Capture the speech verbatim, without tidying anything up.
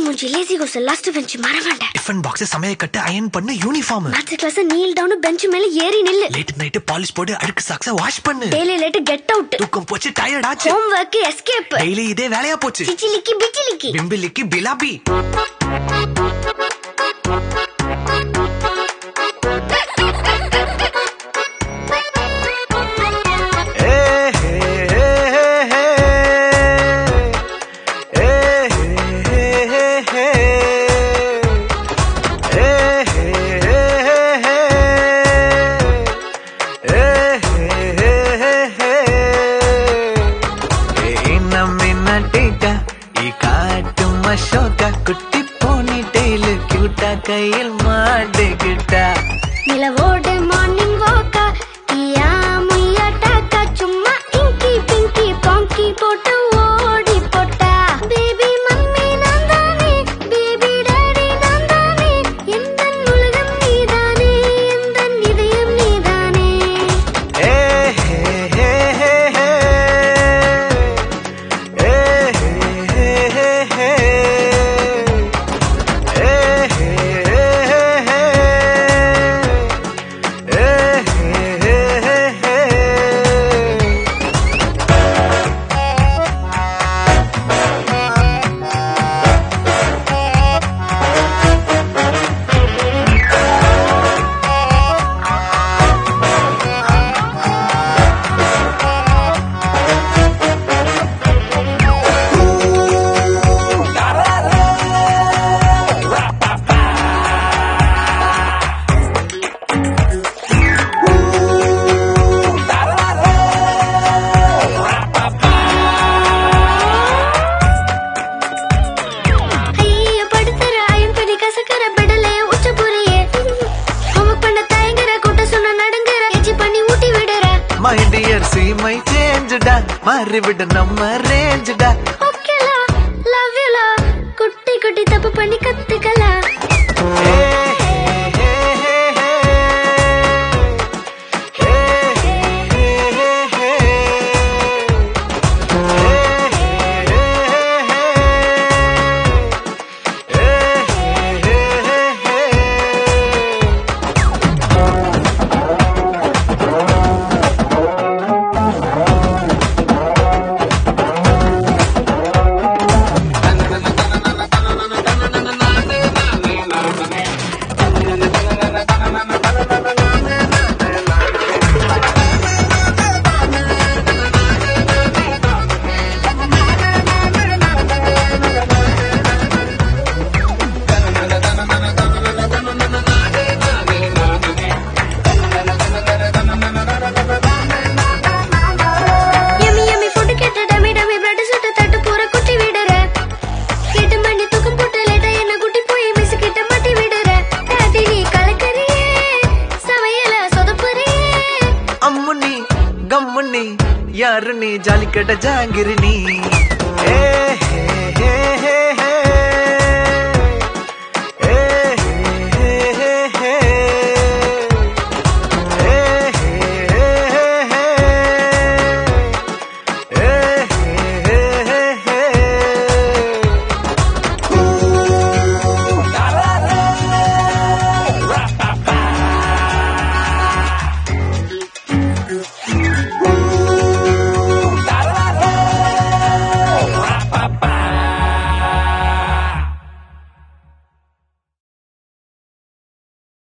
மூஞ்சி lazy goes last bench மறவாண்ட tiffin box சமைய கட்டு அயன் பண்ணு uniform maths class kneel down bench மேல ஏறி நில்லு லேட் நைட் பாலிஷ் போடு அழுக்கு சாக்ஸ வாஷ் பண்ணு டெய்லி லேட் கெட் அவுட் தூக்கம் போச்சு டயர்ட் ஆச்சு ஹோம் வர்க் எஸ்கேப் டெய்லி இதே வேலையா போச்சு சிச்சிலிக்கி பிச்சிலிக்கி பிம்பிலிக்கி பிலாபி குட்டி போனி டெய்லு கியூட்டா கையில் மாட்டுக்கிட்டா நிலவோடு மார்னிங் வாக்கா கியா முய்யா டாக்கா சும்மா இங்கி பிங்கி பாங்கி போட்டு ஓடி போட்டா பேபி மம்மி நான் தானே பேபி டாடி நான் தானே எந்த உலகம் நீதானே எந்த இதயம் நீதானே ஏ ஹே ஹே ஹே ஹே ஏ ஹே ஹே ஹே My dear, see my change da, மாறிவிட நம்ம range da. Okay la, love you la, குட்டி குட்டி தப்பு பண்ணி கத்துக்கலாம். யாரு நீ ஜாலிக்கட்ட ஜாங்கிரி